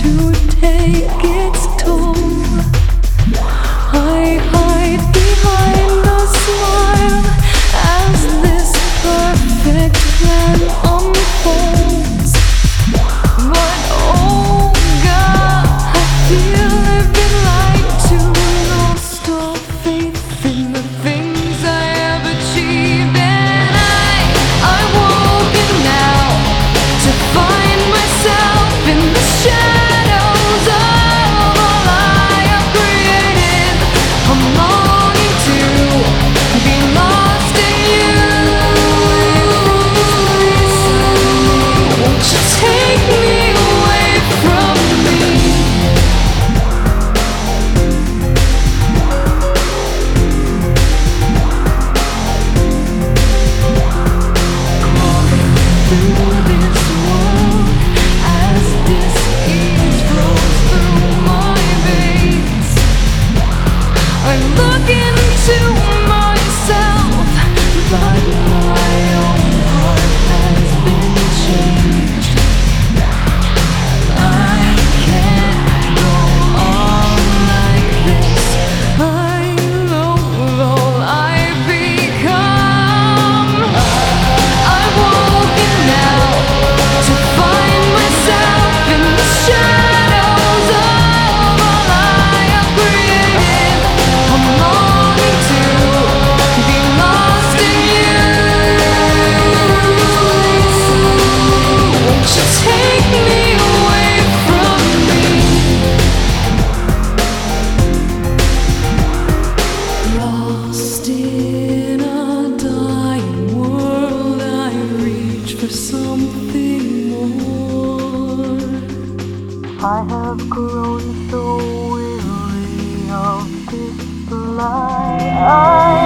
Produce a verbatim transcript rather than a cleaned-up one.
to take its toll. I hide behind a smile as this perfect plan unfolds. But oh God, I feel I've been lied to, lost all faith in the things I have achieved, and I, I'm woken now to find myself in the shadows of all I have created. I'm longing to be lost in you. Won't you take me away from me? Through this world as dis-ease flows through my veins, I look into myself, but my own heart has been changed. I can't go on like this. I know all I've become. I'm woken now to find myself in the shadows of all I have created. I'm longing to be lost in you. Won't you take me away from me? Lost in a dying world, I reach for something more. I have grown so weary of this lie. I